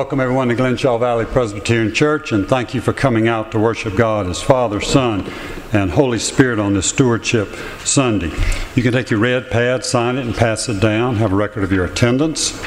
Welcome everyone to Glenshaw Valley Presbyterian Church, and thank you for coming out to worship God as Father, Son, and Holy Spirit on this Stewardship Sunday. You can take your red pad, sign it, and pass it down. Have a record of your attendance.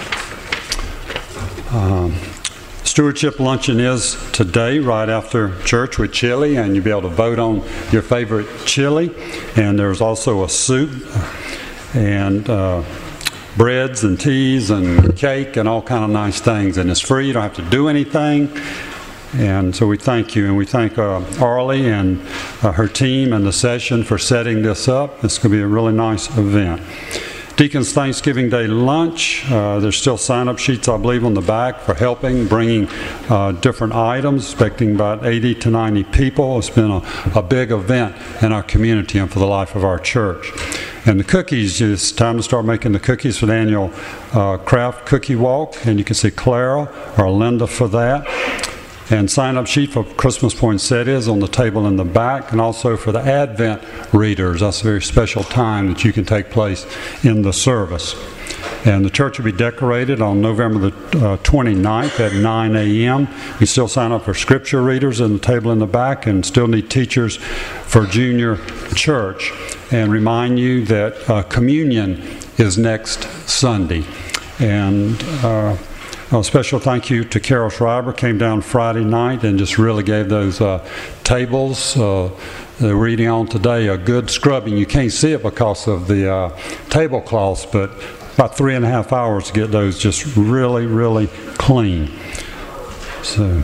Stewardship luncheon is today, right after church with chili, and you'll be able to vote on your favorite chili. And there's also a soup and breads and teas and cake and all kind of nice things. And it's free. You don't have to do anything. And so we thank you. And we thank Arlie and her team and the session for setting this up. It's going to be a really nice event. Deacon's Thanksgiving Day lunch. There's still sign-up sheets, I believe, on the back for helping, bringing different items, expecting about 80 to 90 people. It's been a big event in our community and for the life of our church. And the cookies, it's time to start making the cookies for the annual craft cookie walk. And you can see Clara or Linda for that. And sign-up sheet for Christmas poinsettias on the table in the back, and also for the Advent readers. That's a very special time that you can take place in the service. And the church will be decorated on November the 29th at 9 a.m. We still sign up for scripture readers in the table in the back, and still need teachers for junior church. And remind you that communion is next Sunday. And a special thank you to Carol Schreiber, came down Friday night and just really gave those tables that we're eating on today a good scrubbing. You can't see it because of the tablecloths, but about 3.5 hours to get those just really, really clean. So.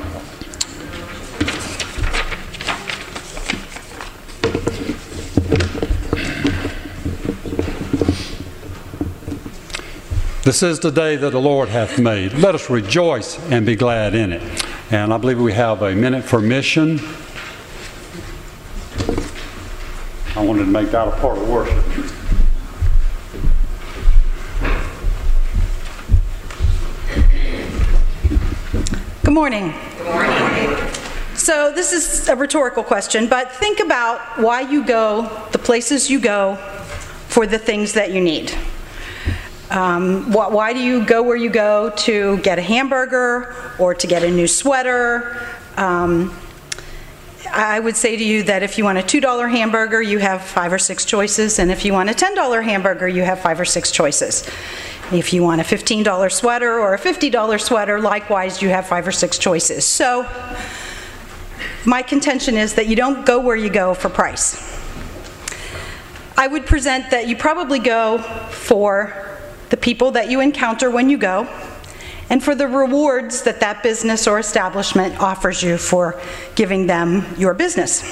This is the day that the Lord hath made. Let us rejoice and be glad in it. And I believe we have a minute for mission. I wanted to make that a part of worship. Good morning. Good morning. So this is a rhetorical question, but think about why you go, the places you go, for the things that you need. Why do you go where you go? To get a hamburger or to get a new sweater? I would say to you that if you want a $2 hamburger, you have 5 or 6 choices, and if you want a $10 hamburger, you have 5 or 6 choices. If you want a $15 sweater or a $50 sweater, likewise, you have 5 or 6 choices. So my contention is that you don't go where you go for price. I would present that you probably go for the people that you encounter when you go, and for the rewards that that business or establishment offers you for giving them your business.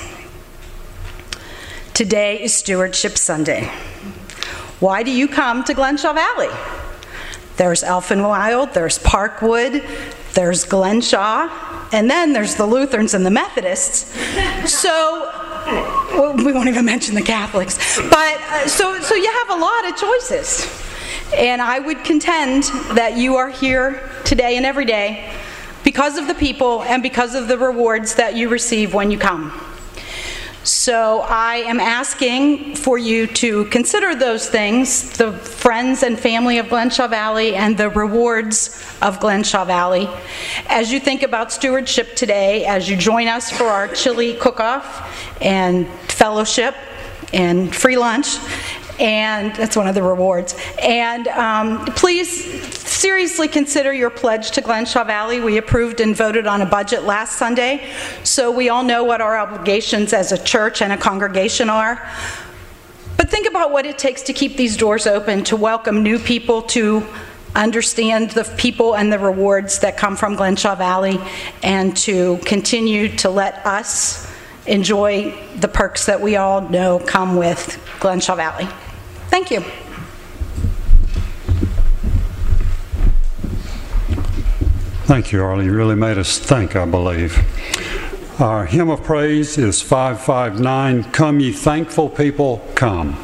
Today is Stewardship Sunday. Why do you come to Glenshaw Valley? There's Elfinwild, there's Parkwood, there's Glenshaw, and then there's the Lutherans and the Methodists. So, well, we won't even mention the Catholics. But, so you have a lot of choices. And I would contend that you are here today and every day because of the people and because of the rewards that you receive when you come. So I am asking for you to consider those things, the friends and family of Glenshaw Valley and the rewards of Glenshaw Valley, as you think about stewardship today, as you join us for our chili cook-off and fellowship and free lunch. And that's one of the rewards. And please seriously consider your pledge to Glenshaw Valley. We approved and voted on a budget last Sunday, so we all know what our obligations as a church and a congregation are. But think about what it takes to keep these doors open, to welcome new people, to understand the people and the rewards that come from Glenshaw Valley, and to continue to let us enjoy the perks that we all know come with Glenshaw Valley. Thank you. Thank you, Arlie. You really made us think, I believe. Our hymn of praise is 559, Come Ye Thankful People, Come.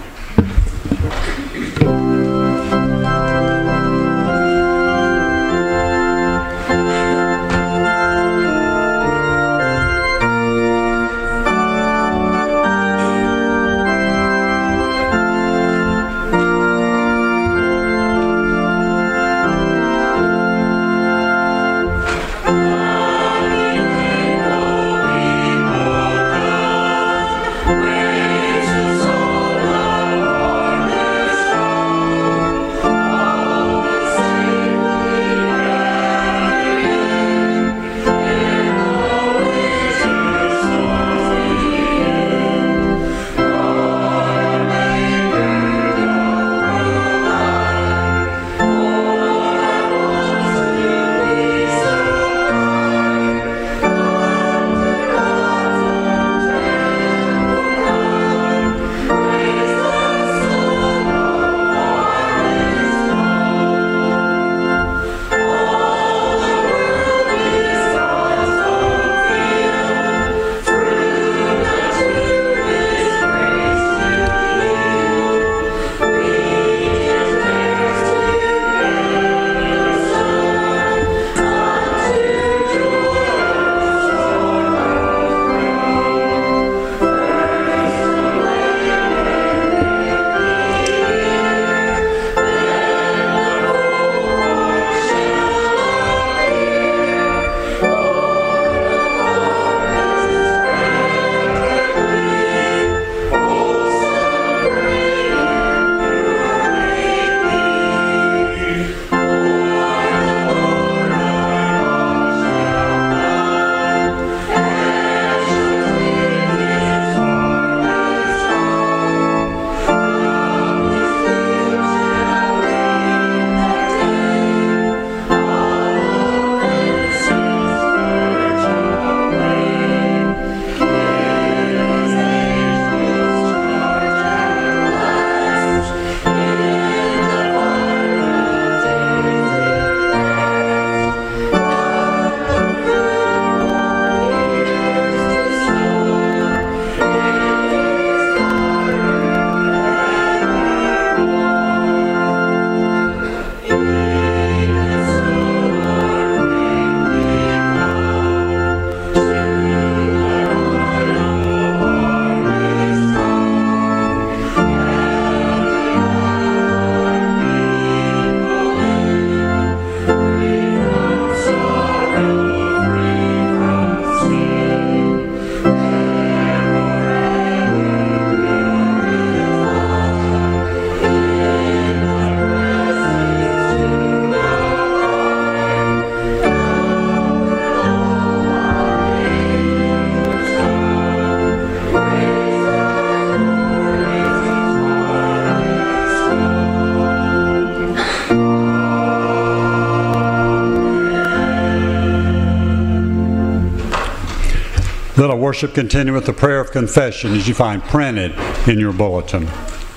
Let our worship continue with the prayer of confession as you find printed in your bulletin.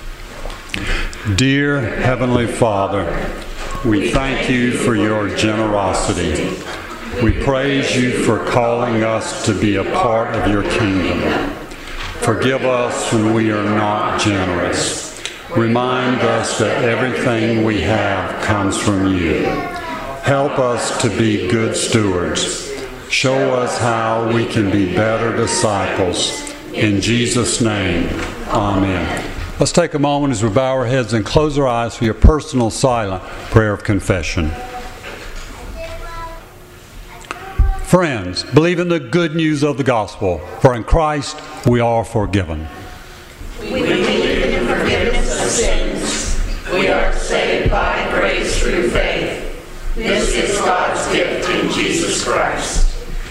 Dear Heavenly Father, we thank you for your generosity. We praise you for calling us to be a part of your kingdom. Forgive us when we are not generous. Remind us that everything we have comes from you. Help us to be good stewards. Show us how we can be better disciples. In Jesus' name, amen. Let's take a moment as we bow our heads and close our eyes for your personal silent prayer of confession. Friends, believe in the good news of the gospel, for in Christ we are forgiven. We believe in the forgiveness of sins. We are saved by grace through faith. This is God's gift in Jesus Christ.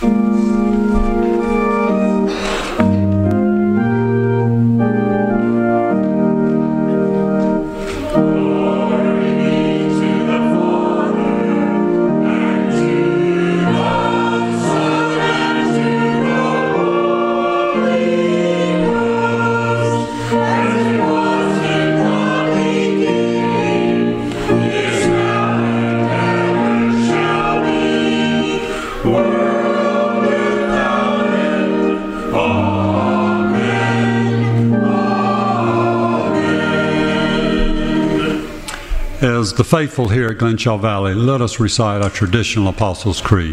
As the faithful here at Glenshaw Valley, let us recite our traditional Apostles' Creed.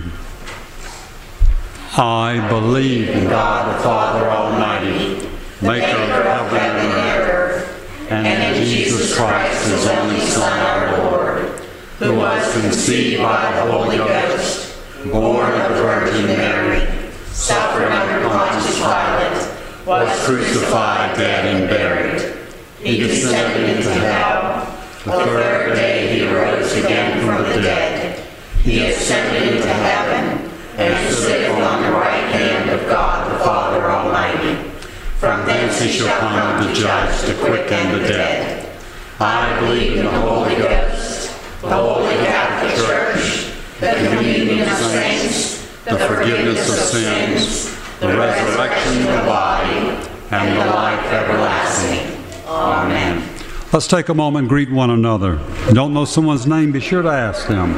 I believe in God the Father Almighty, maker of heaven and earth, and in Jesus Christ, his only Son, our Lord, who was conceived by the Holy Ghost, born of the Virgin Mary, suffered under Pontius Pilate, was crucified, dead, and buried. He descended into hell. The third day he arose again from the dead. He ascended into heaven and sitteth on the right hand of God the Father Almighty. From thence he shall come to judge the quick and the dead. I believe in the Holy Ghost, the Holy Catholic Church, the communion of saints, the forgiveness of sins, the resurrection of the body, and the life everlasting. Amen. Let's take a moment and greet one another. Don't know someone's name, be sure to ask them.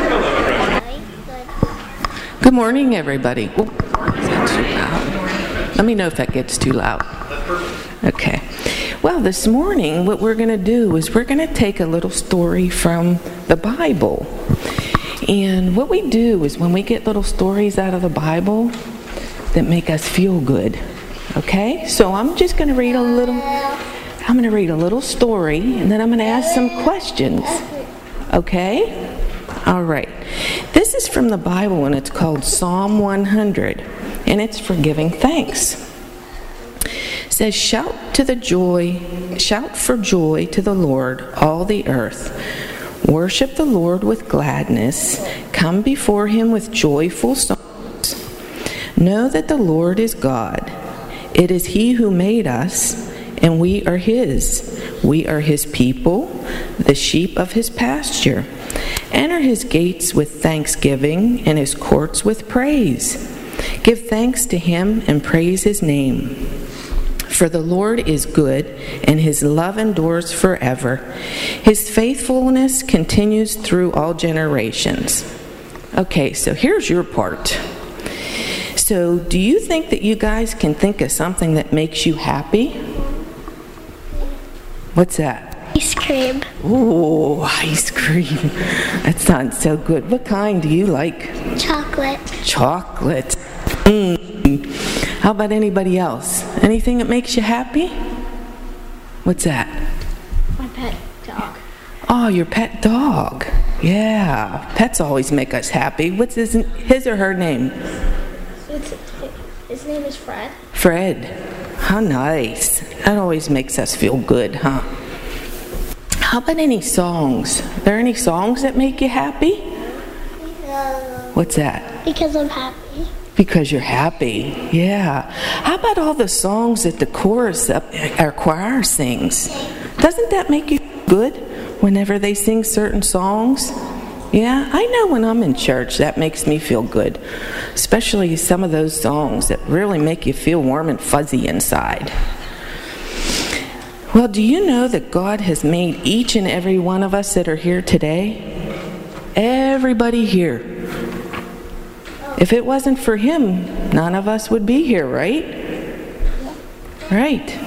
Good morning, everybody. Oh, is that too loud? Let me know if that gets too loud. Okay. Well, this morning, what we're going to do is we're going to take a little story from the Bible. And what we do is when we get little stories out of the Bible that make us feel good. Okay? So I'm just going to read a little story, and then I'm going to ask some questions. Okay? All right. This is from the Bible, and it's called Psalm 100, and it's for giving thanks. It says, Shout for joy to the Lord, all the earth. Worship the Lord with gladness. Come before him with joyful songs. Know that the Lord is God. It is he who made us, and we are his. We are his people, the sheep of his pasture. Enter his gates with thanksgiving and his courts with praise. Give thanks to him and praise his name. For the Lord is good, and his love endures forever. His faithfulness continues through all generations. Okay, so here's your part. So, do you think that you guys can think of something that makes you happy? What's that? Ice cream. Ooh, ice cream. That sounds so good. What kind do you like? Chocolate. Chocolate. How about anybody else? Anything that makes you happy? What's that? My pet dog. Oh, your pet dog. Yeah, pets always make us happy. What's his or her name? His name is Fred. Fred. How nice. That always makes us feel good, huh? How about any songs? Are there any songs that make you happy? What's that? Because I'm happy. Because you're happy. Yeah. How about all the songs that the chorus, our choir sings? Doesn't that make you good whenever they sing certain songs? Yeah, I know when I'm in church, that makes me feel good. Especially some of those songs that really make you feel warm and fuzzy inside. Well, do you know that God has made each and every one of us that are here today? Everybody here. If it wasn't for Him, none of us would be here, right? Right.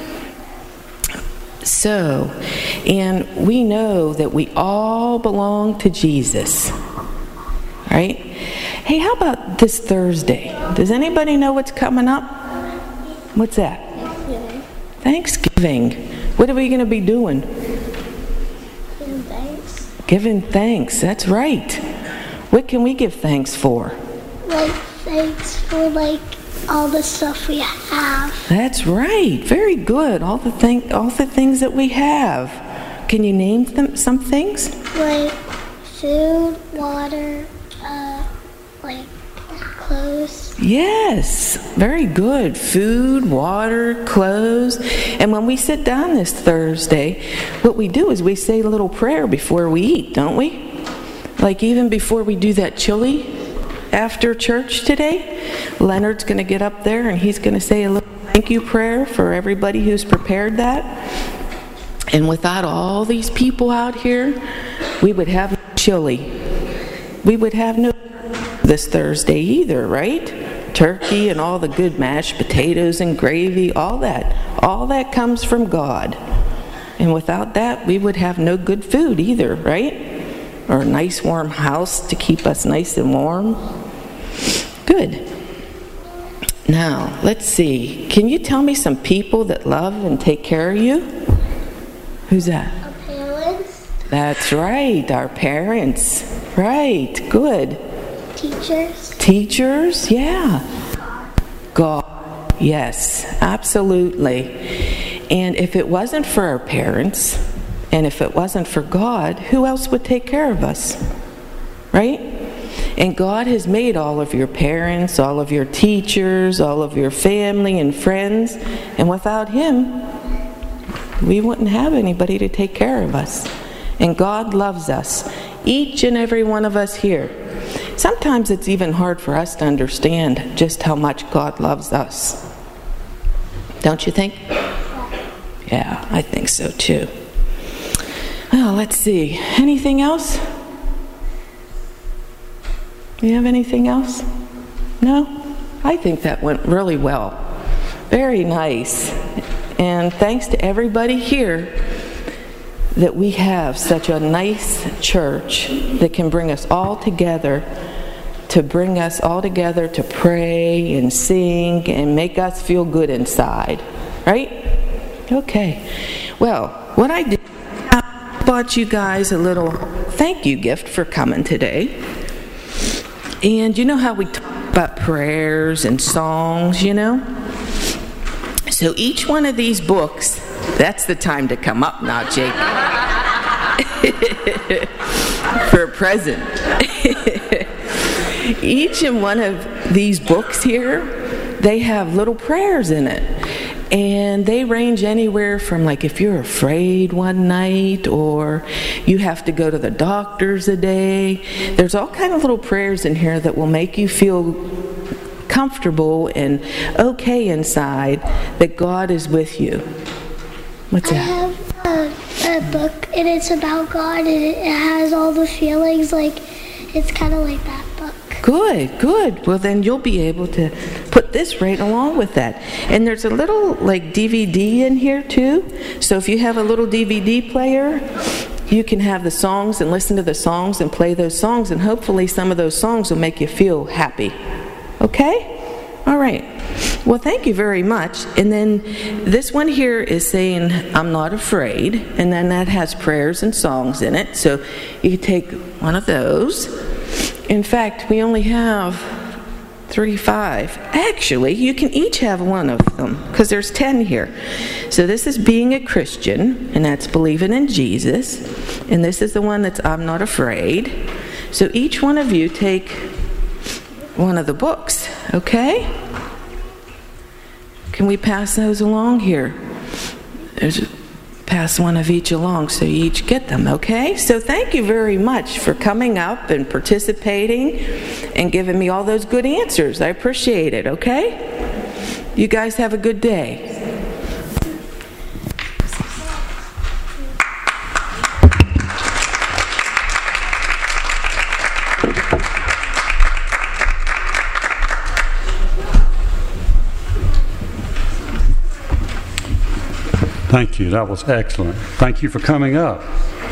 So, and we know that we all belong to Jesus, right? Hey, how about this Thursday? Does anybody know what's coming up? What's that? Thanksgiving. What are we going to be doing? Giving thanks. Giving thanks, that's right. What can we give thanks for? Like, thanks for, like, all the stuff we have. That's right. Very good. All the things that we have. Can you name some things? Like, food, water, like, clothes. Yes, very good. Food, water, clothes. And when we sit down this Thursday, what we do is we say a little prayer before we eat, don't we? Like even before we do that chili after church today, Leonard's going to get up there and he's going to say a little thank you prayer for everybody who's prepared that. And without all these people out here, we would have no chili. We would have no this Thursday either, right? Turkey and all the good mashed potatoes and gravy, all that comes from God. And without that, we would have no good food either, right? Or a nice warm house to keep us nice and warm. Good. Now, let's see. Can you tell me some people that love and take care of you? Who's that? Our parents. That's right, our parents. Right, good. Teachers. Teachers, yeah. God, yes, absolutely. And if it wasn't for our parents, and if it wasn't for God, who else would take care of us? Right? And God has made all of your parents, all of your teachers, all of your family and friends, and without Him, we wouldn't have anybody to take care of us. And God loves us, each and every one of us here. Sometimes it's even hard for us to understand just how much God loves us. Don't you think? Yeah, I think so too. Well, let's see. Anything else? You have anything else? No? I think that went really well. Very nice. And thanks to everybody here that we have such a nice church that can bring us all together, to pray and sing and make us feel good inside. Right? Okay. Well, what I did, I bought you guys a little thank you gift for coming today. And you know how we talk about prayers and songs, you know? So each one of these books, that's the time to come up now, Jake. For a present. Each and one of these books here, they have little prayers in it. And they range anywhere from, like, if you're afraid one night or you have to go to the doctor's a day. There's all kind of little prayers in here that will make you feel comfortable and okay inside that God is with you. What's that? I have a book, and it's about God, and it has all the feelings, like, it's kind of like that book. Good. Well, then you'll be able to put this right along with that. And there's a little, like, DVD in here, too. So if you have a little DVD player, you can have the songs and listen to the songs and play those songs, and hopefully some of those songs will make you feel happy. Okay? All right. Well, thank you very much. And then this one here is saying, I'm not afraid. And then that has prayers and songs in it. So you can take one of those. In fact, we only have 5. Actually, you can each have one of them because there's 10 here. So this is being a Christian, and that's believing in Jesus. And this is the one that's I'm not afraid. So each one of you take one of the books, okay? Can we pass those along here? pass one of each along so you each get them, okay? So thank you very much for coming up and participating and giving me all those good answers. I appreciate it, okay? You guys have a good day. Thank you. That was excellent. Thank you for coming up.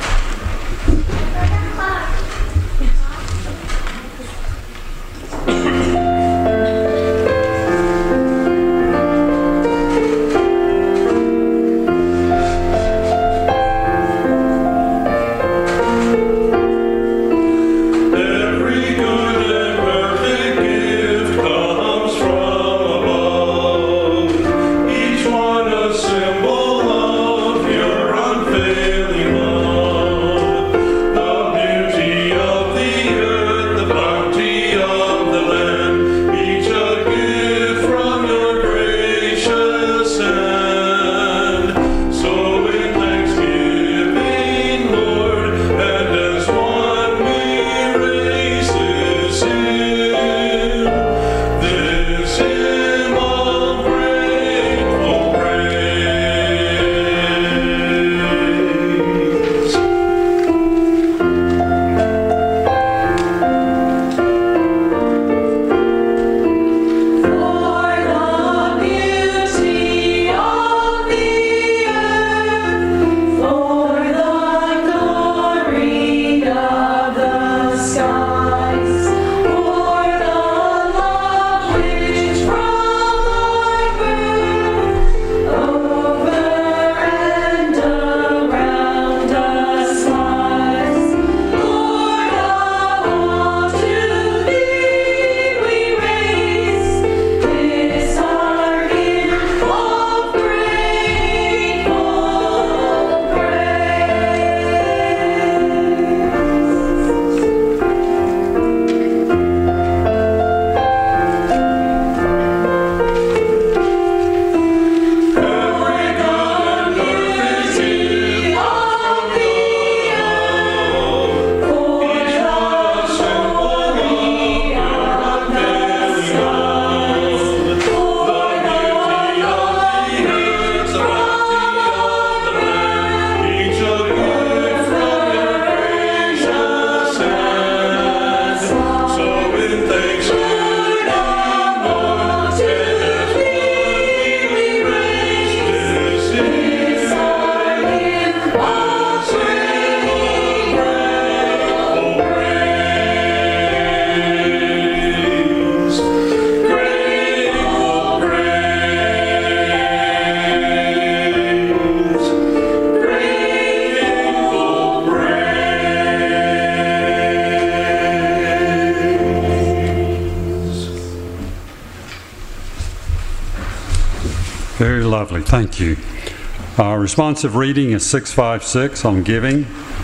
Very lovely. Thank you. Our responsive reading is 656 on giving.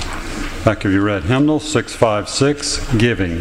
Back of your red hymnal, 656, giving.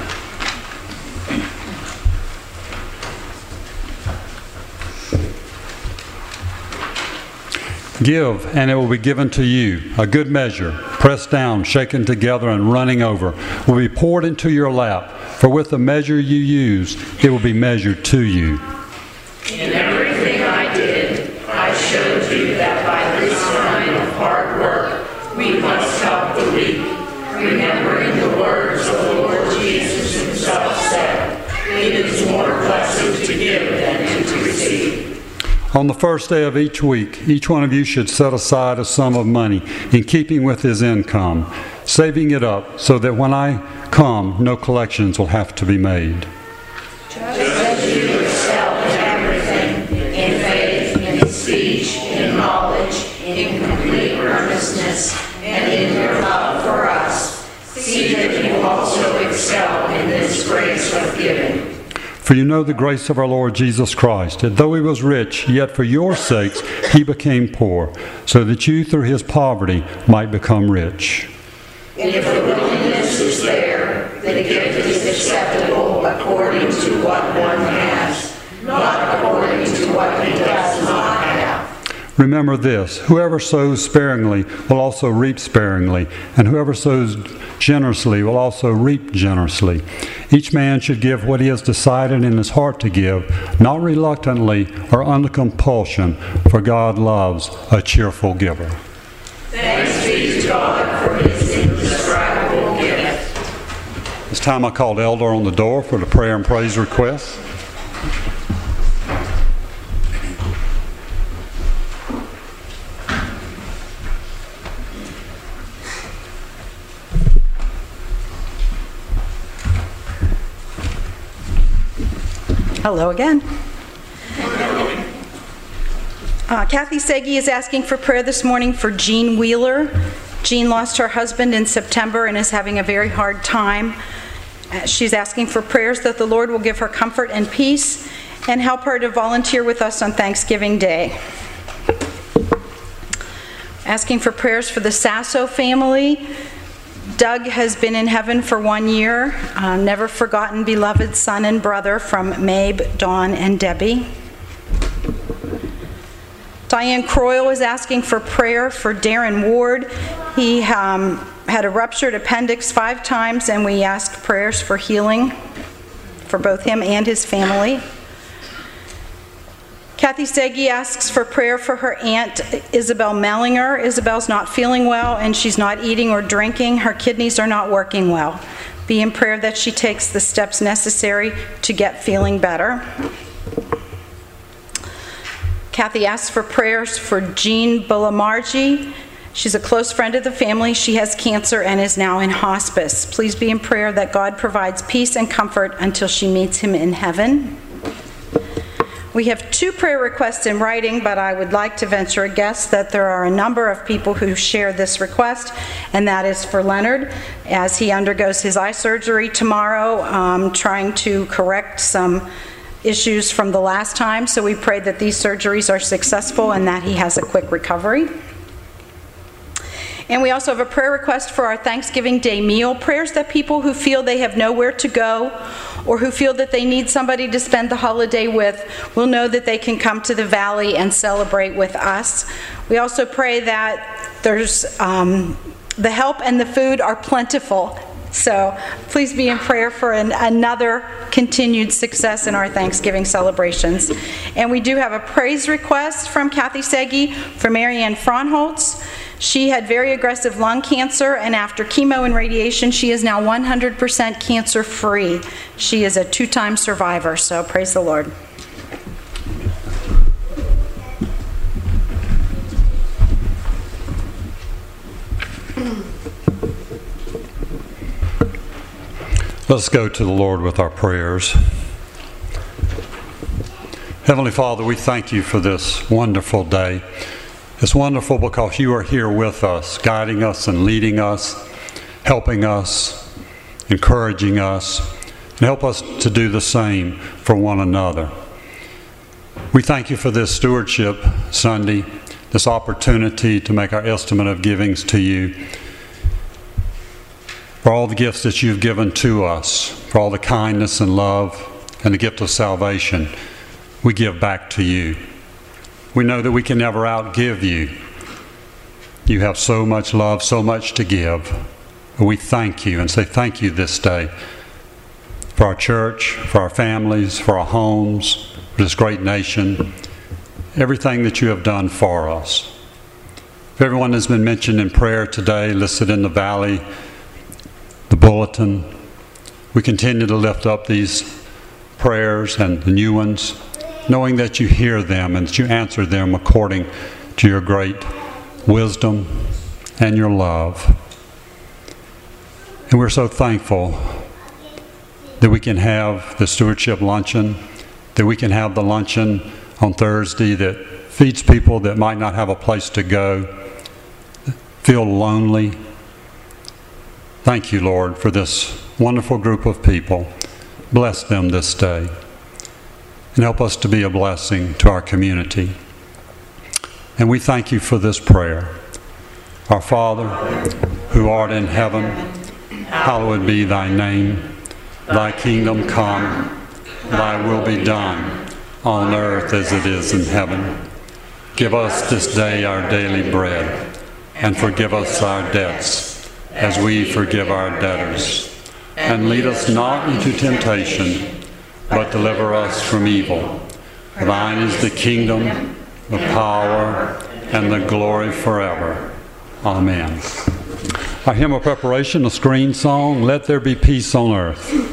Give, and it will be given to you. A good measure, pressed down, shaken together, and running over, will be poured into your lap. For with the measure you use, it will be measured to you. In everything I did, I showed you that by this kind of hard work, we must help the weak, remembering the words of the Lord Jesus himself said, "It is more blessed to give than to receive." On the first day of each week, each one of you should set aside a sum of money in keeping with his income, saving it up so that when I come, no collections will have to be made. Just as you excel in everything, in faith, in speech, in knowledge, in complete earnestness, and in your love for us, see that you also excel in this grace of giving. For you know the grace of our Lord Jesus Christ, that though he was rich, yet for your sakes he became poor, so that you through his poverty might become rich. If the willingness is there, the gift is acceptable according to what one has, not according to what he does not have. Remember this, whoever sows sparingly will also reap sparingly, and whoever sows generously will also reap generously. Each man should give what he has decided in his heart to give, not reluctantly or under compulsion, for God loves a cheerful giver. Thanks be to God for his indescribable gift. This time I called Elder on the door for the prayer and praise request. Hello again. Kathy Segi is asking for prayer this morning for Jean Wheeler. Jean lost her husband in September and is having a very hard time. She's asking for prayers that the Lord will give her comfort and peace and help her to volunteer with us on Thanksgiving Day. Asking for prayers for the Sasso family. Doug has been in heaven for 1 year. Never forgotten, beloved son and brother from Mabe, Dawn, and Debbie. Diane Croyle is asking for prayer for Darren Ward. He had a ruptured appendix 5 times, and we asked prayers for healing for both him and his family. Kathy Segi asks for prayer for her aunt, Isabel Mellinger. Isabel's not feeling well, and she's not eating or drinking. Her kidneys are not working well. Be in prayer that she takes the steps necessary to get feeling better. Kathy asks for prayers for Jean Bulamarji. She's a close friend of the family. She has cancer and is now in hospice. Please be in prayer that God provides peace and comfort until she meets him in heaven. We have 2 prayer requests in writing, but I would like to venture a guess that there are a number of people who share this request, and that is for Leonard, as he undergoes his eye surgery tomorrow, trying to correct some issues from the last time. So we pray that these surgeries are successful and that he has a quick recovery. And we also have a prayer request for our Thanksgiving Day meal. Prayers that people who feel they have nowhere to go or who feel that they need somebody to spend the holiday with will know that they can come to the Valley and celebrate with us. We also pray that there's the help and the food are plentiful. So please be in prayer for another continued success in our Thanksgiving celebrations. And we do have a praise request from Kathy Segi for Marianne Fronholtz. She had very aggressive lung cancer, and after chemo and radiation, she is now 100% cancer-free. She is a 2-time survivor, so praise the Lord. Let's go to the Lord with our prayers. Heavenly Father, we thank you for this wonderful day. It's wonderful because you are here with us, guiding us and leading us, helping us, encouraging us, and help us to do the same for one another. We thank you for this Stewardship Sunday, this opportunity to make our estimate of givings to you, for all the gifts that you've given to us, for all the kindness and love and the gift of salvation. We give back to you. We know that we can never outgive you. You have so much love, so much to give. We thank you and say thank you this day for our church, for our families, for our homes, for this great nation, everything that you have done for us. For everyone that's been mentioned in prayer today, listed in the Valley, the bulletin, we continue to lift up these prayers and the new ones, knowing that you hear them and that you answer them according to your great wisdom and your love. And we're so thankful that we can have the Stewardship Luncheon, that we can have the luncheon on Thursday that feeds people that might not have a place to go, feel lonely. Thank you, Lord, for this wonderful group of people. Bless them this day. And help us to be a blessing to our community. And we thank you for this prayer. Our Father, who art in heaven, hallowed be thy name. Thy kingdom come, thy will be done, on earth as it is in heaven. Give us this day our daily bread, and forgive us our debts, as we forgive our debtors. And lead us not into temptation, but deliver us from evil. For thine is the kingdom, the power, and the glory forever. Amen. Our hymn of preparation, the screen song, Let There Be Peace on Earth.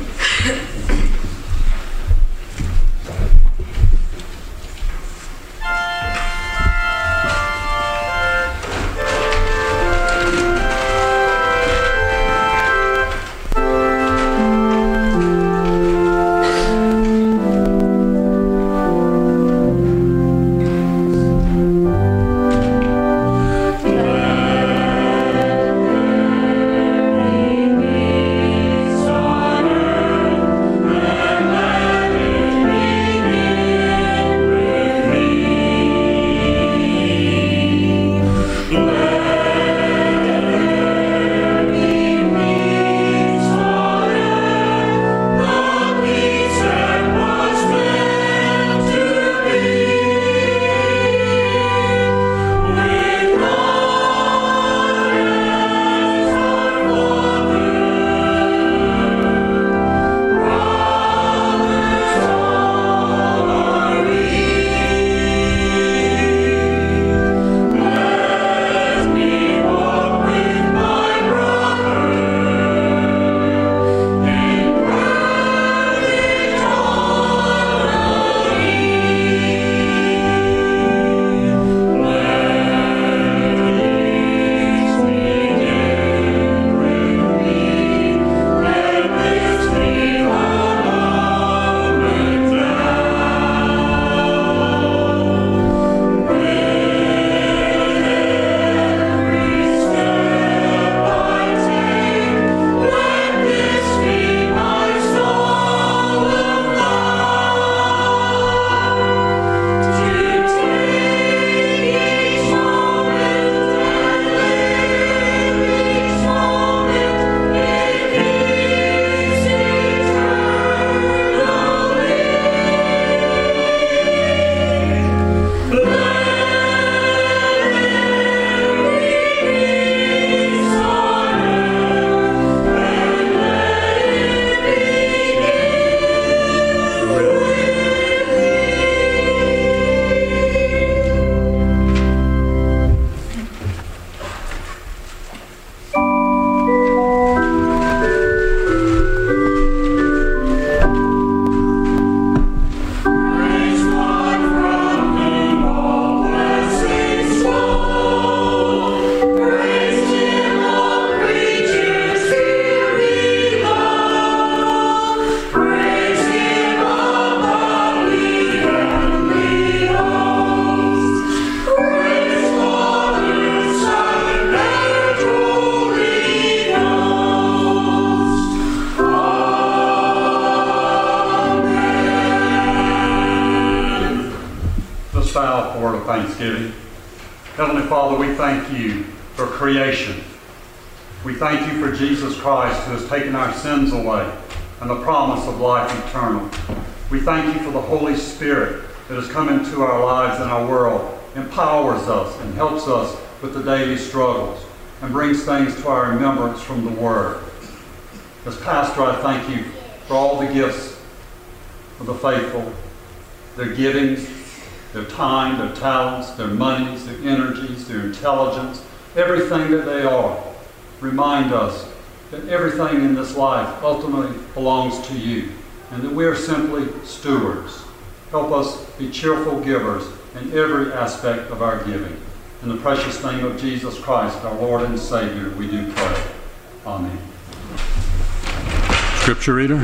Thanksgiving. Heavenly Father, we thank you for creation. We thank you for Jesus Christ who has taken our sins away and the promise of life eternal. We thank you for the Holy Spirit that has come into our lives and our world, empowers us and helps us with the daily struggles and brings things to our remembrance from the Word. As pastor, I thank you for all the gifts of the faithful, their givings, their time, their talents, their monies, their energies, their intelligence, everything that they are. Remind us that everything in this life ultimately belongs to you and that we are simply stewards. Help us be cheerful givers in every aspect of our giving. In the precious name of Jesus Christ, our Lord and Savior, we do pray. Amen. Scripture reader.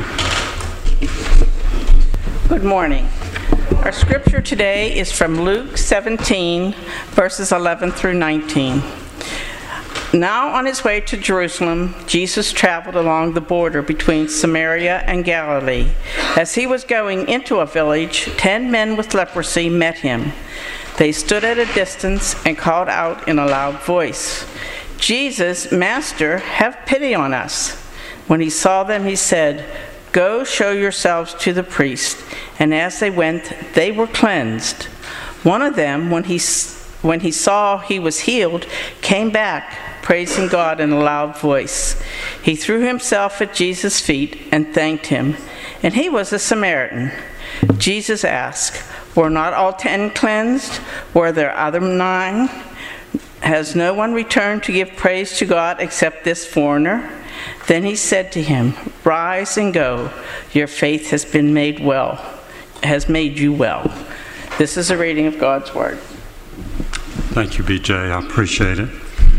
Good morning. Our scripture today is from Luke 17, verses 11 through 19. Now on his way to Jerusalem, Jesus traveled along the border between Samaria and Galilee. As he was going into a village, 10 men with leprosy met him. They stood at a distance and called out in a loud voice, "Jesus, Master, have pity on us." When he saw them, he said, "Go show yourselves to the priest." And as they went, they were cleansed. One of them, when he saw he was healed, came back, praising God in a loud voice. He threw himself at Jesus' feet and thanked him, and he was a Samaritan. Jesus asked, "Were not all 10 cleansed? Were there other 9? Has no one returned to give praise to God except this foreigner?" Then he said to him, "Rise and go. Your faith has made you well." This is a reading of God's word. Thank you, BJ. I appreciate it.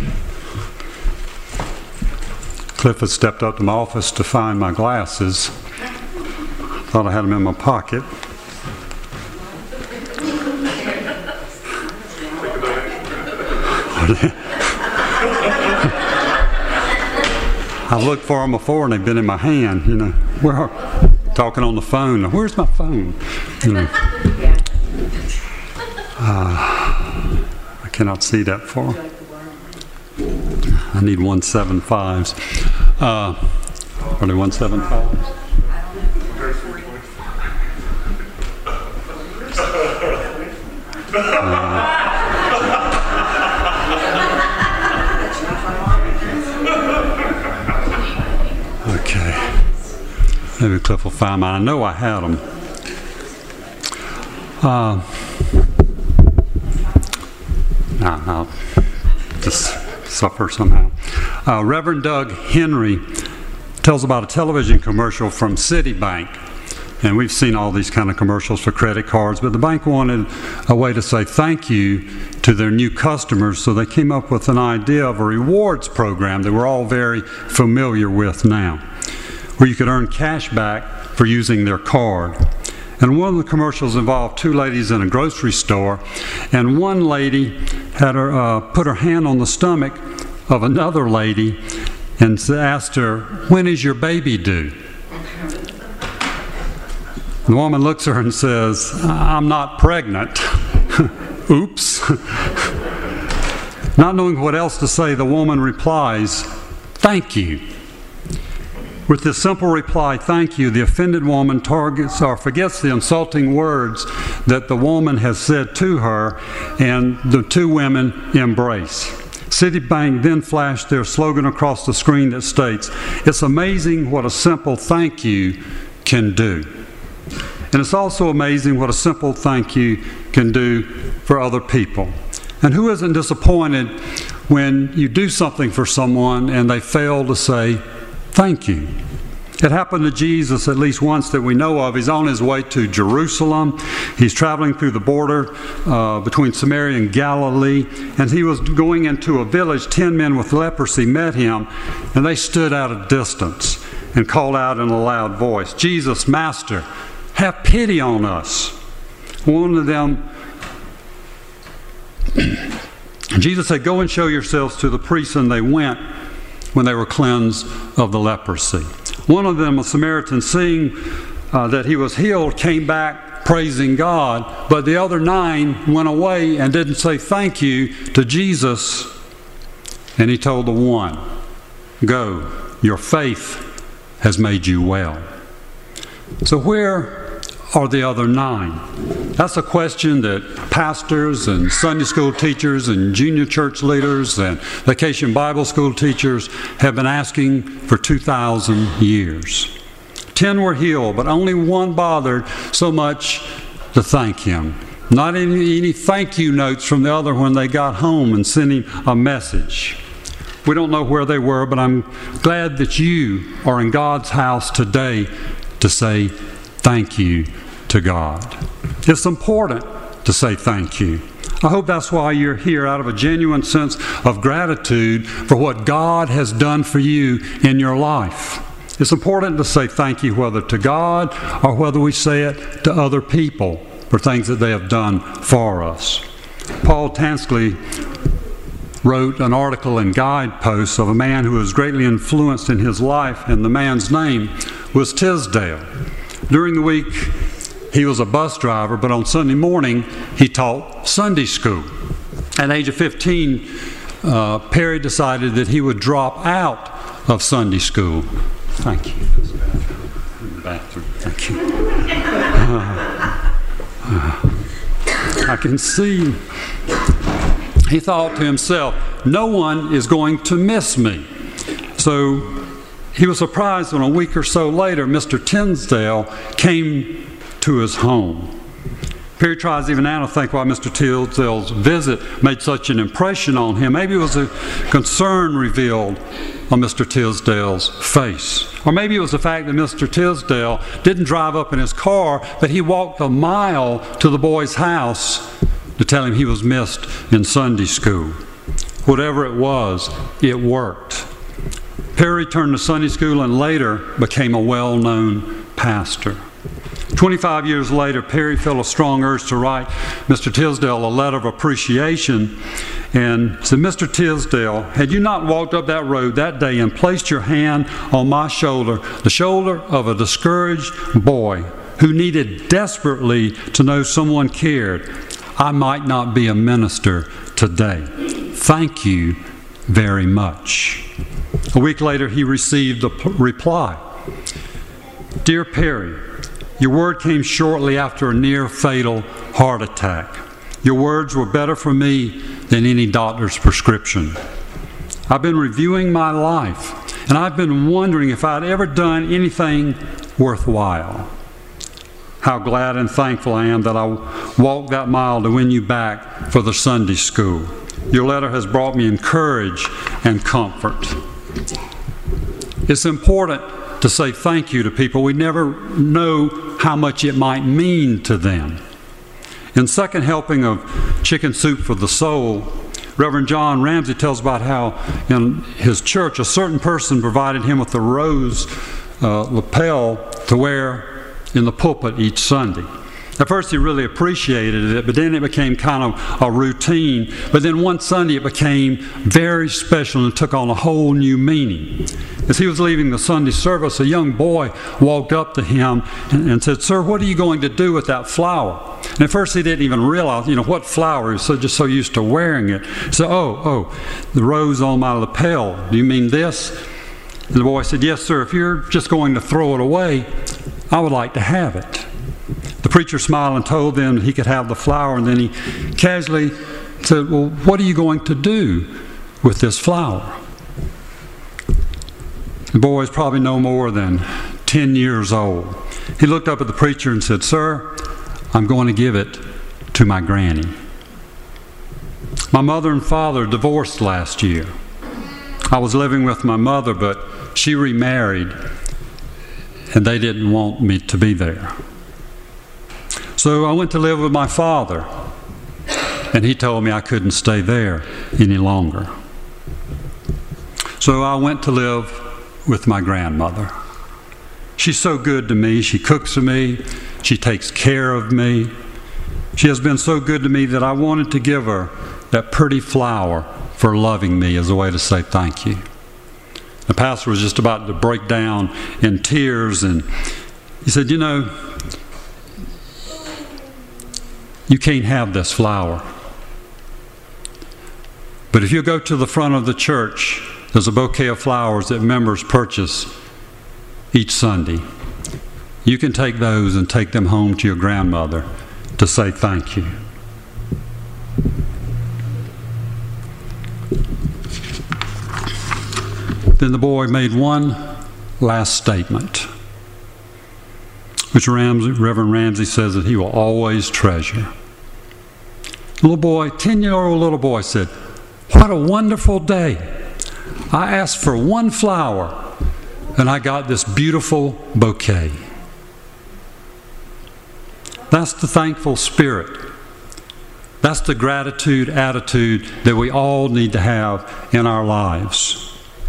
Cliff had stepped up to my office to find my glasses. Thought I had them in my pocket. I've looked for them before and they've been in my hand, talking on the phone. Where's my phone? I cannot see that far. I need 175s. Are they 175s? Okay. Maybe Cliff will find mine. I know I had them. I'll just suffer somehow. Reverend Doug Henry tells about a television commercial from Citibank. And we've seen all these kind of commercials for credit cards, but the bank wanted a way to say thank you to their new customers, so they came up with an idea of a rewards program that we're all very familiar with now, where you could earn cash back for using their card. And one of the commercials involved 2 ladies in a grocery store, and one lady had put her hand on the stomach of another lady and asked her, "When is your baby due?" The woman looks at her and says, "I'm not pregnant." Oops. Not knowing what else to say, the woman replies, "Thank you." With this simple reply, "Thank you," the offended woman targets or forgets the insulting words that the woman has said to her, and the 2 women embrace. Citibank then flashed their slogan across the screen that states, "It's amazing what a simple thank you can do." And it's also amazing what a simple thank you can do for other people. And who isn't disappointed when you do something for someone and they fail to say thank you? It happened to Jesus at least once that we know of. He's on his way to Jerusalem. He's traveling through the border between Samaria and Galilee. And he was going into a village. 10 men with leprosy met him, and they stood at a distance and called out in a loud voice, "Jesus, Master, have pity on us." One of them, Jesus said, "Go and show yourselves to the priests," and they went when they were cleansed of the leprosy. One of them, a Samaritan, seeing that he was healed, came back praising God, but the other 9 went away and didn't say thank you to Jesus. And he told the one, "Go, your faith has made you well." So where are the other 9? That's a question that pastors and Sunday school teachers and junior church leaders and vacation Bible school teachers have been asking for 2,000 years. 10 were healed, but only 1 bothered so much to thank him. Not any thank you notes from the other when they got home and sent him a message. We don't know where they were, but I'm glad that you are in God's house today to say thank you to God. It's important to say thank you. I hope that's why you're here, out of a genuine sense of gratitude for what God has done for you in your life. It's important to say thank you, whether to God or whether we say it to other people for things that they have done for us. Paul Tansley wrote an article in Guideposts of a man who was greatly influenced in his life, and the man's name was Tisdale. During the week, he was a bus driver, but on Sunday morning, he taught Sunday school. At the age of 15, Perry decided that he would drop out of Sunday school. Thank you. Bathroom. Thank you. I can see. He thought to himself, no one is going to miss me. So he was surprised when a week or so later, Mr. Tinsdale came to his home. Perry tries even now to think why Mr. Tisdale's visit made such an impression on him. Maybe it was a concern revealed on Mr. Tisdale's face. Or maybe it was the fact that Mr. Tisdale didn't drive up in his car, but he walked a mile to the boy's house to tell him he was missed in Sunday school. Whatever it was, it worked. Perry returned to Sunday school and later became a well-known pastor. 25 years later, Perry felt a strong urge to write Mr. Tisdale a letter of appreciation and said, Mr. Tisdale, had you not walked up that road that day and placed your hand on my shoulder, the shoulder of a discouraged boy who needed desperately to know someone cared, I might not be a minister today. Thank you very much. A week later, he received a reply. Dear Perry, your word came shortly after a near-fatal heart attack. Your words were better for me than any doctor's prescription. I've been reviewing my life, and I've been wondering if I'd ever done anything worthwhile. How glad and thankful I am that I walked that mile to win you back for the Sunday school. Your letter has brought me courage and comfort. It's important to say thank you to people. We never know how much it might mean to them. In second helping of Chicken Soup for the Soul, Reverend John Ramsey tells about how in his church a certain person provided him with a rose lapel to wear in the pulpit each Sunday. At first he really appreciated it, but then it became kind of a routine. But then one Sunday it became very special and took on a whole new meaning. As he was leaving the Sunday service, a young boy walked up to him and said, Sir, what are you going to do with that flower? And at first he didn't even realize, what flower. He was just so used to wearing it. He said, oh, the rose on my lapel. Do you mean this? And the boy said, yes, sir. If you're just going to throw it away, I would like to have it. The preacher smiled and told them that he could have the flower, and then he casually said, well, what are you going to do with this flower? The boy is probably no more than 10 years old. He looked up at the preacher and said, Sir, I'm going to give it to my granny. My mother and father divorced last year. I was living with my mother, but she remarried, and they didn't want me to be there. So I went to live with my father, and he told me I couldn't stay there any longer. So I went to live with my grandmother. She's so good to me. She cooks for me. She takes care of me. She has been so good to me that I wanted to give her that pretty flower for loving me as a way to say thank you. The pastor was just about to break down in tears, and he said, you can't have this flower. But if you go to the front of the church, there's a bouquet of flowers that members purchase each Sunday. You can take those and take them home to your grandmother to say thank you. Then the boy made one last statement, which Reverend Ramsey says that he will always treasure. The little boy, 10-year-old little boy said, what a wonderful day. I asked for one flower, and I got this beautiful bouquet. That's the thankful spirit. That's the gratitude attitude that we all need to have in our lives.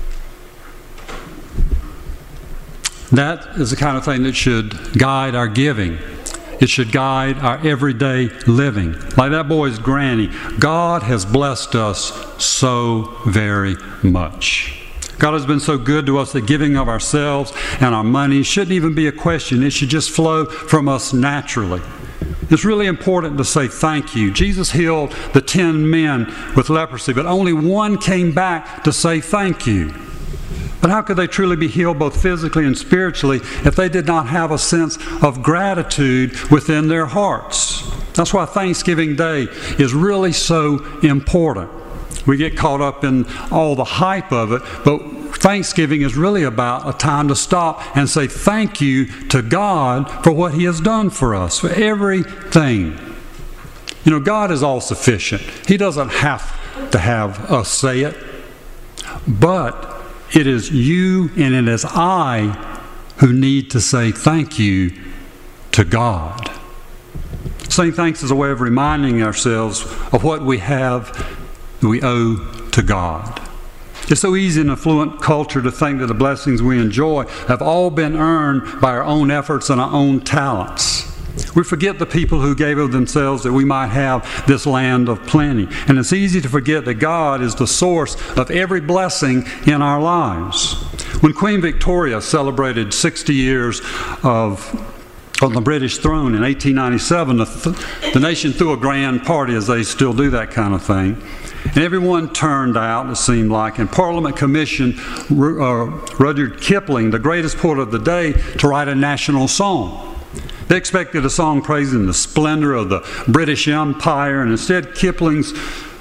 That is the kind of thing that should guide our giving. It should guide our everyday living. Like that boy's granny, God has blessed us so very much. God has been so good to us that giving of ourselves and our money shouldn't even be a question. It should just flow from us naturally. It's really important to say thank you. Jesus healed the 10 men with leprosy, but only one came back to say thank you. But how could they truly be healed both physically and spiritually if they did not have a sense of gratitude within their hearts? That's why Thanksgiving Day is really so important. We get caught up in all the hype of it, but Thanksgiving is really about a time to stop and say thank you to God for what He has done for us, for everything. You know, God is all sufficient. He doesn't have to have us say it, but it is you and it is I who need to say thank you to God. Saying thanks is a way of reminding ourselves of what we have that we owe to God. It's so easy in affluent culture to think that the blessings we enjoy have all been earned by our own efforts and our own talents. We forget the people who gave of themselves that we might have this land of plenty. And it's easy to forget that God is the source of every blessing in our lives. When Queen Victoria celebrated 60 years on the British throne in 1897, the nation threw a grand party, as they still do that kind of thing. And everyone turned out, it seemed like, and Parliament commissioned Rudyard Kipling, the greatest poet of the day, to write a national song. They expected a song praising the splendor of the British Empire, and instead Kipling's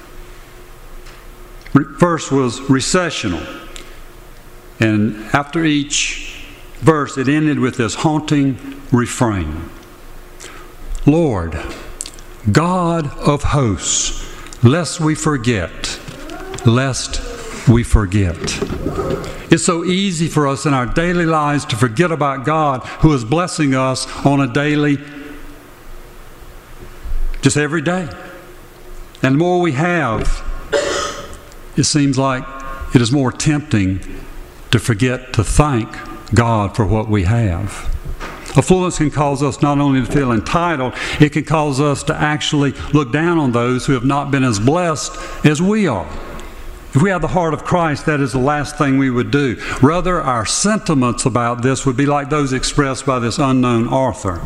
verse was recessional. And after each verse, it ended with this haunting refrain: Lord, God of hosts, lest we forget, lest we forget. It's so easy for us in our daily lives to forget about God who is blessing us on a daily, just every day. And the more we have, it seems like it is more tempting to forget to thank God for what we have. Affluence can cause us not only to feel entitled, it can cause us to actually look down on those who have not been as blessed as we are. If we had the heart of Christ, that is the last thing we would do. Rather, our sentiments about this would be like those expressed by this unknown author.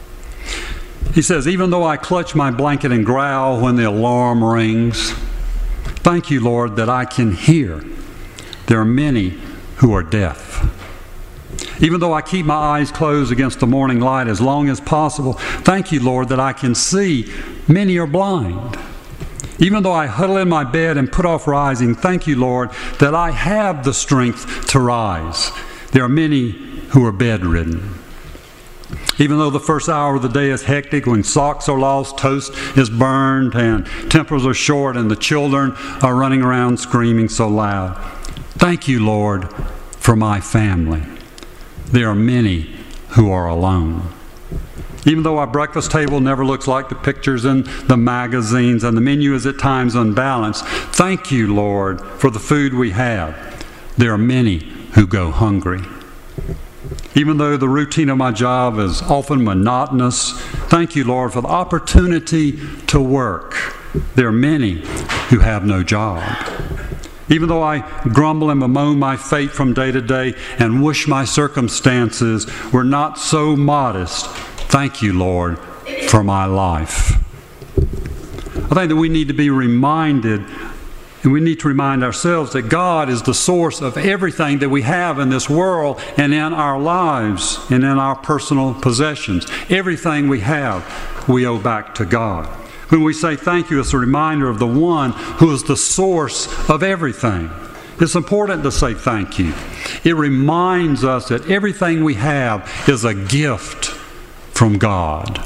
He says, even though I clutch my blanket and growl when the alarm rings, thank you, Lord, that I can hear. There are many who are deaf. Even though I keep my eyes closed against the morning light as long as possible, thank you, Lord, that I can see. Many are blind. Even though I huddle in my bed and put off rising, thank you, Lord, that I have the strength to rise. There are many who are bedridden. Even though the first hour of the day is hectic, when socks are lost, toast is burned, and tempers are short, and the children are running around screaming so loud, thank you, Lord, for my family. There are many who are alone. Even though our breakfast table never looks like the pictures in the magazines and the menu is at times unbalanced, thank you, Lord, for the food we have. There are many who go hungry. Even though the routine of my job is often monotonous, thank you, Lord, for the opportunity to work. There are many who have no job. Even though I grumble and bemoan my fate from day to day and wish my circumstances were not so modest, thank you, Lord, for my life. I think that we need to be reminded, and we need to remind ourselves that God is the source of everything that we have in this world and in our lives and in our personal possessions. Everything we have, we owe back to God. When we say thank you, it's a reminder of the one who is the source of everything. It's important to say thank you. It reminds us that everything we have is a gift from God.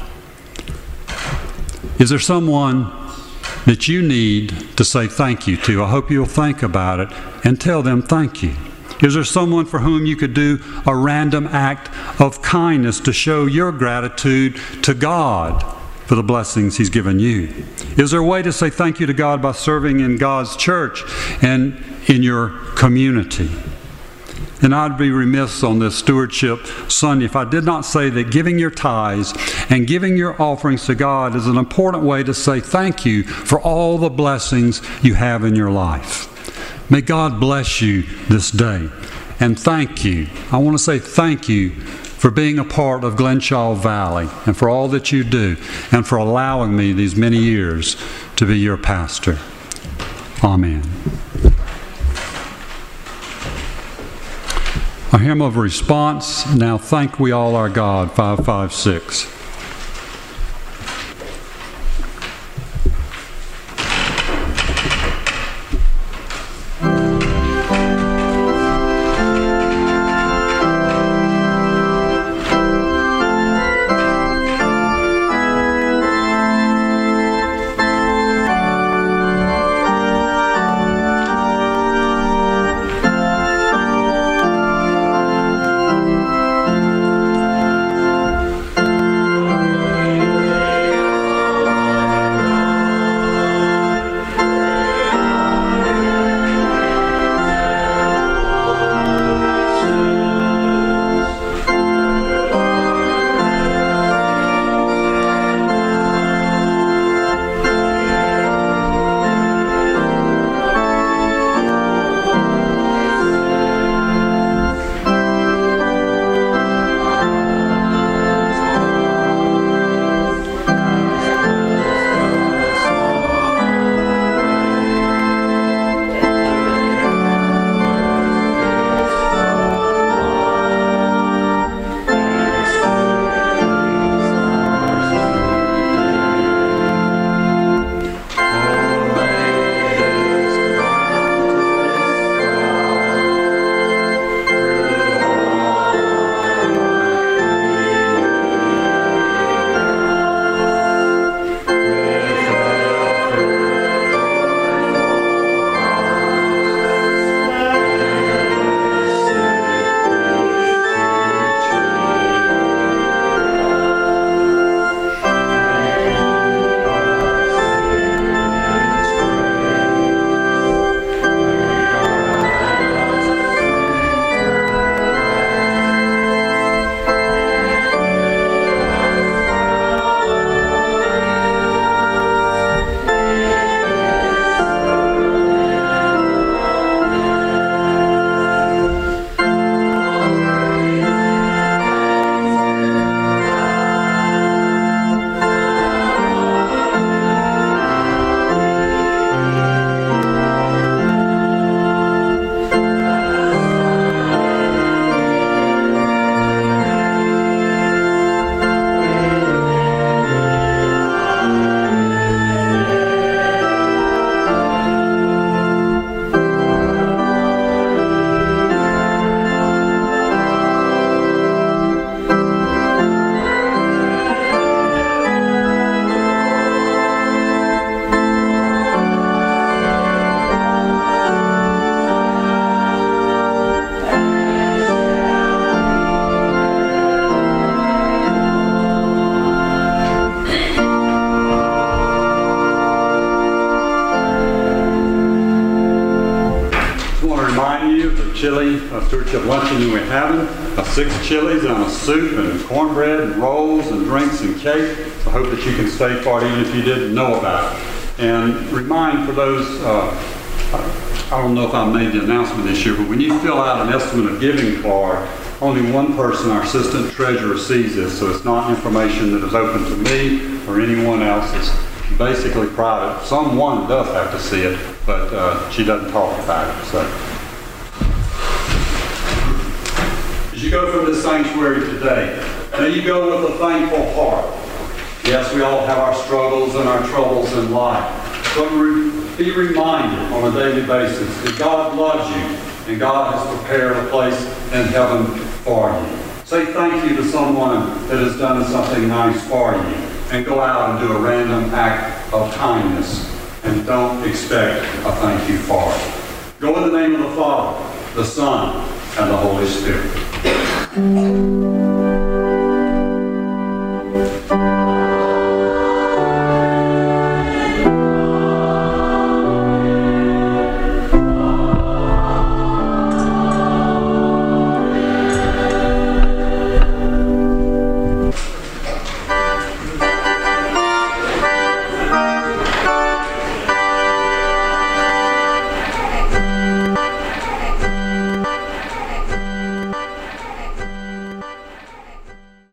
Is there someone that you need to say thank you to? I hope you'll think about it and tell them thank you. Is there someone for whom you could do a random act of kindness to show your gratitude to God for the blessings He's given you? Is there a way to say thank you to God by serving in God's church and in your community? And I'd be remiss on this Stewardship Sunday if I did not say that giving your tithes and giving your offerings to God is an important way to say thank you for all the blessings you have in your life. May God bless you this day. And thank you. I want to say thank you for being a part of Glenshaw Valley and for all that you do and for allowing me these many years to be your pastor. Amen. A hymn of response, Now Thank We All Our God, 556. chili, stewardship luncheon that we're having. 6 chilies and a soup and cornbread and rolls and drinks and cake. So I hope that you can stay for it even if you didn't know about it. And remind for those, I don't know if I made the announcement this year, but when you fill out an estimate of giving card, only one person, our assistant treasurer, sees this. So it's not information that is open to me or anyone else. It's basically private. Someone does have to see it, but she doesn't talk about it. So, as you go from this sanctuary today, may you go with a thankful heart. Yes, we all have our struggles and our troubles in life, but be reminded on a daily basis that God loves you and God has prepared a place in heaven for you. Say thank you to someone that has done something nice for you, and go out and do a random act of kindness, and don't expect a thank you for it. Go in the name of the Father, the Son, and the Holy Spirit.